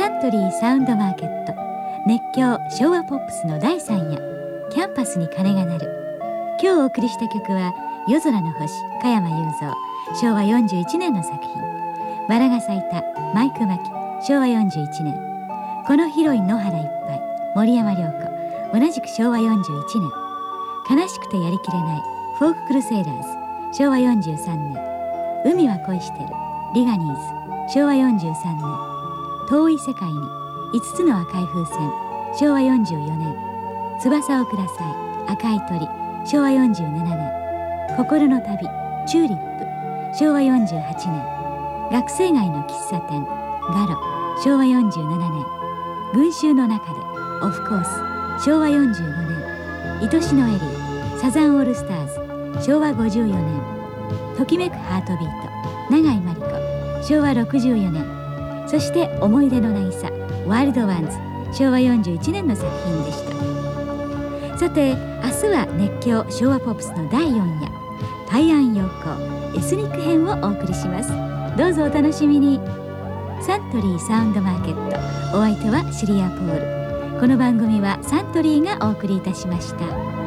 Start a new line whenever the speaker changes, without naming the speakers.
サントリーサウンドマーケット熱狂昭和ポップスの第3夜、キャンパスに鐘が鳴る。今日お送りした曲は夜空の星、加山雄三、昭和41年の作品。バラが咲いた、マイクマキ、昭和41年。このヒロイン野原いっぱい、森山良子、同じく昭和41年。悲しくてやりきれない、フォーククルセイラーズ、昭和43年。海は恋してる、リガニーズ、昭和43年。遠い世界に5つの赤い風船、昭和44年。翼をください、赤い鳥、昭和47年。心の旅、チューリップ、昭和48年。学生街の喫茶店、ガロ、昭和47年。群衆の中で、オフコース、昭和45年。愛しのエリー、サザンオールスターズ、昭和54年。ときめくハートビート、永井真理子、昭和64年。そして思い出の渚、ワイルドワンズ、昭和41年の作品でした。さて、明日は熱狂昭和ポップスの第4夜、大安陽光エスニック編をお送りします。どうぞお楽しみに。サントリーサウンドマーケット、お相手はシリア・ポール。この番組はサントリーがお送りいたしました。